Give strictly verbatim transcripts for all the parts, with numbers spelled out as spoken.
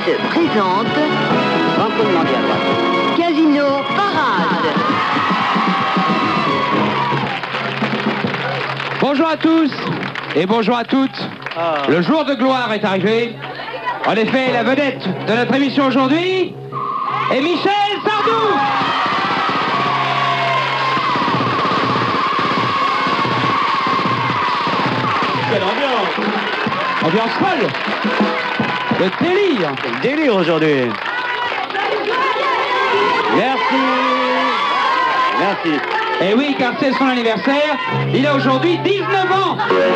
présente Banco Mondial. Casino Parade. Bonjour à tous et bonjour à toutes. Ah. Le jour de gloire est arrivé. En effet, la vedette de notre émission aujourd'hui est Michel Sardou. Quelle ambiance! Ambiance folle. Le délire. Quel délire aujourd'hui! Merci! Merci! Et oui, car c'est son anniversaire. Il a aujourd'hui dix-neuf ans.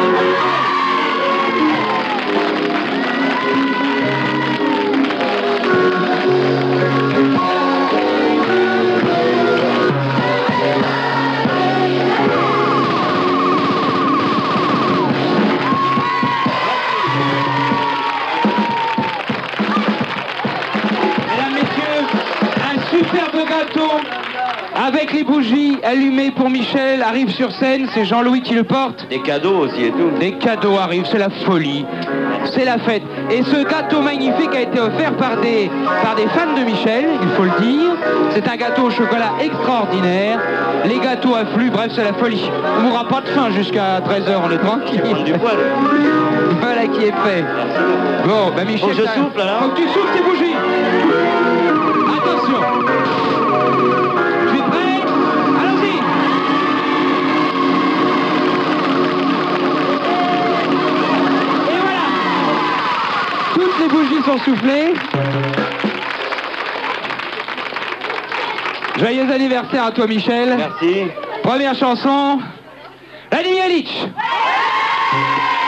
Mesdames, messieurs, un superbe gâteau avec les bougies allumées pour Michel arrive sur scène, c'est Jean-Louis qui le porte. Des cadeaux aussi et tout. Des cadeaux arrivent, c'est la folie, c'est la fête. Et ce gâteau magnifique a été offert par des, par des fans de Michel, il faut le dire. C'est un gâteau au chocolat extraordinaire. Les gâteaux affluent, bref, c'est la folie. On n'aura pas de faim jusqu'à treize heures, on est tranquille. Prendre du poil. Voilà qui est fait. Bon, bah Michel, Faut que je t'as- souffle, alors. faut que tu souffles tes bougies. Attention. Tu es prêt? Allons-y. Et voilà. Toutes les bougies sont soufflées. Joyeux anniversaire à toi, Michel. Merci. Première chanson, Vladimir Ilitch.